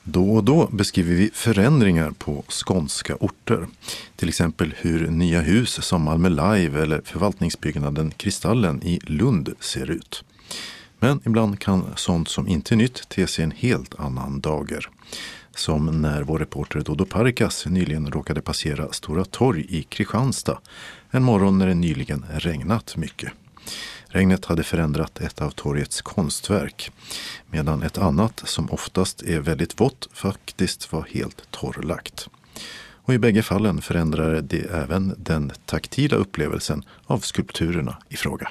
Då och då beskriver vi förändringar på skånska orter. Till exempel hur nya hus som Malmö Live eller förvaltningsbyggnaden Kristallen i Lund ser ut. Men ibland kan sånt som inte är nytt te sig en helt annan dager. Som när vår reporter Dodo Parikas nyligen råkade passera Stora torg i Kristianstad. En morgon när det nyligen regnat mycket. Regnet hade förändrat ett av torgets konstverk, medan ett annat, som oftast är väldigt vått, faktiskt var helt torrlagt. Och i bägge fallen förändrade det även den taktila upplevelsen av skulpturerna i fråga.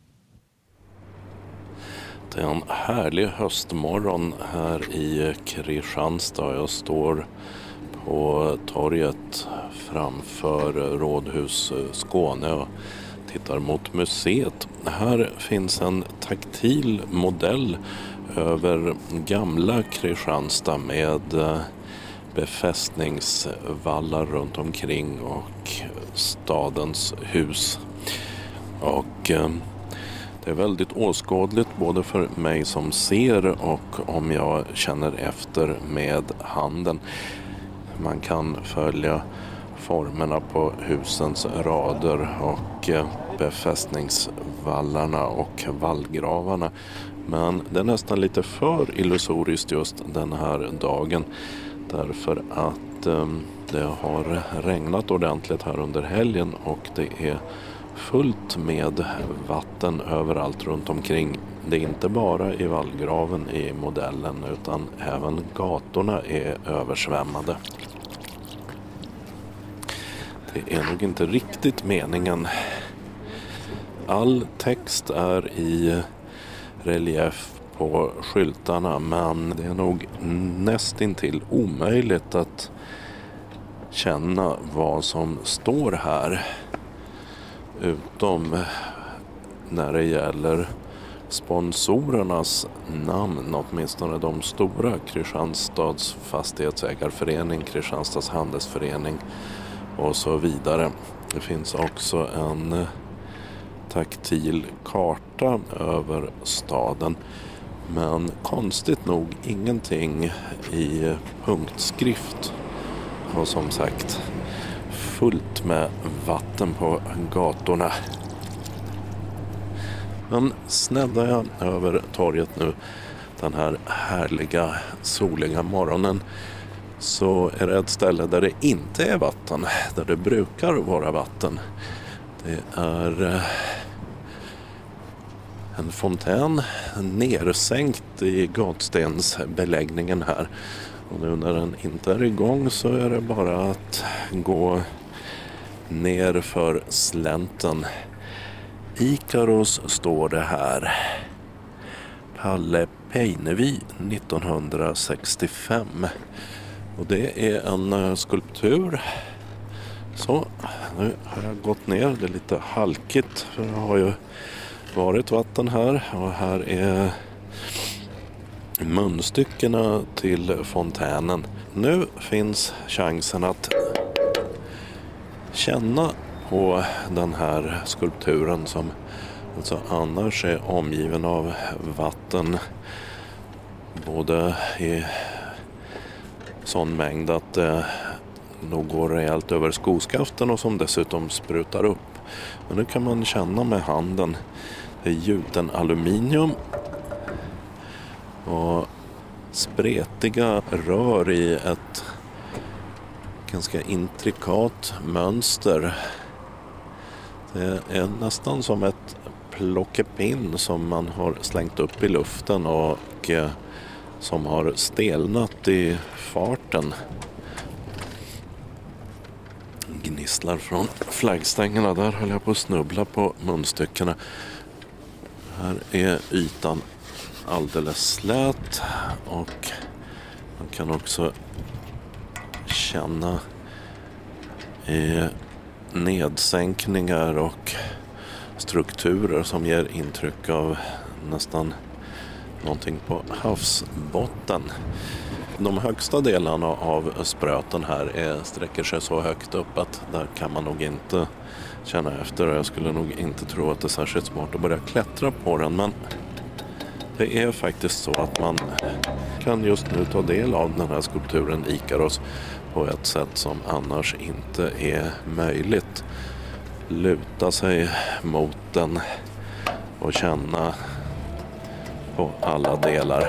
Det är en härlig höstmorgon här i Kristianstad. Jag står på torget framför Rådhus Skåne och tittar mot museet. Här finns en taktil modell över gamla Kristianstad med befästningsvallar runt omkring och stadens hus. Och det är väldigt åskådligt både för mig som ser och om jag känner efter med handen. Man kan följa formerna på husens rader och befästningsvallarna och vallgravarna. Men det är nästan lite för illusoriskt just den här dagen. Därför att det har regnat ordentligt här under helgen och det är fullt med vatten överallt runt omkring. Det är inte bara i vallgraven i modellen utan även gatorna är översvämmade. Det är nog inte riktigt meningen. All text är i relief på skyltarna, men det är nog nästintill omöjligt att känna vad som står här. Utom när det gäller sponsorernas namn, åtminstone de stora: Kristianstads fastighetsägarförening, Kristianstads handelsförening och så vidare. Det finns också en taktil karta över staden, men konstigt nog ingenting i punktskrift. Och som sagt, fullt med vatten på gatorna. Men sneddar jag över torget nu den här härliga soliga morgonen, så är det ett ställe där det inte är vatten, där det brukar vara vatten. Det är en fontän nersänkt i gatstensbeläggningen här. Och nu när den inte är igång så är det bara att gå ner för slänten. Ikaros står det här. Palle Peinevi 1965. Och det är en skulptur. Så, nu har jag gått ner. Det är lite halkigt för det har ju varit vatten här. Och här är munstyckena till fontänen. Nu finns chansen att känna på den här skulpturen som alltså annars är omgiven av vatten både i sån mängd att det nog går rejält över skoskaften och som dessutom sprutar upp. Men nu kan man känna med handen. Det är gjuten aluminium och spretiga rör i ett ganska intrikat mönster. Det är nästan som ett plockepinn som man har slängt upp i luften och som har stelnat i farten. Gnisslar från flaggstängerna. Där höll jag på att snubbla på munstyckena. Här är ytan alldeles slät och man kan också känna nedsänkningar och strukturer som ger intryck av nästan någonting på havsbotten. De högsta delarna av spröten här sträcker sig så högt upp att där kan man nog inte känna efter. Jag skulle nog inte tro att det är särskilt smart att börja klättra på den, men det är faktiskt så att man kan just nu ta del av den här skulpturen Ikaros på ett sätt som annars inte är möjligt. Luta sig mot den och känna på alla delar.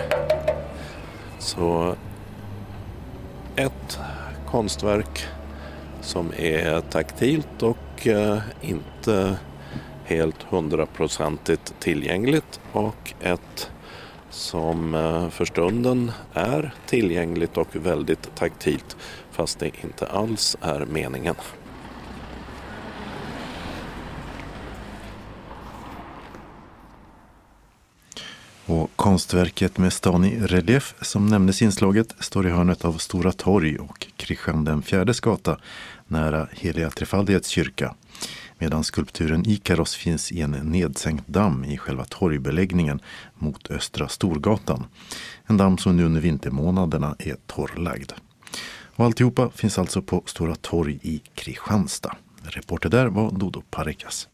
Så ett konstverk som är taktilt och inte helt 100% tillgängligt, och ett som för stunden är tillgängligt och väldigt taktilt fast det inte alls är meningen. Och konstverket med stan i relief som nämndes i inslaget står i hörnet av Stora torg och Kristian den fjärdes gata nära Heliga Trefaldighets kyrka. Medan skulpturen Ikaros finns i en nedsänkt damm i själva torgbeläggningen mot Östra Storgatan. En damm som nu under vintermånaderna är torrlagd. Och alltihopa finns alltså på Stora torg i Kristianstad. Reporter där var Dodo Parikas.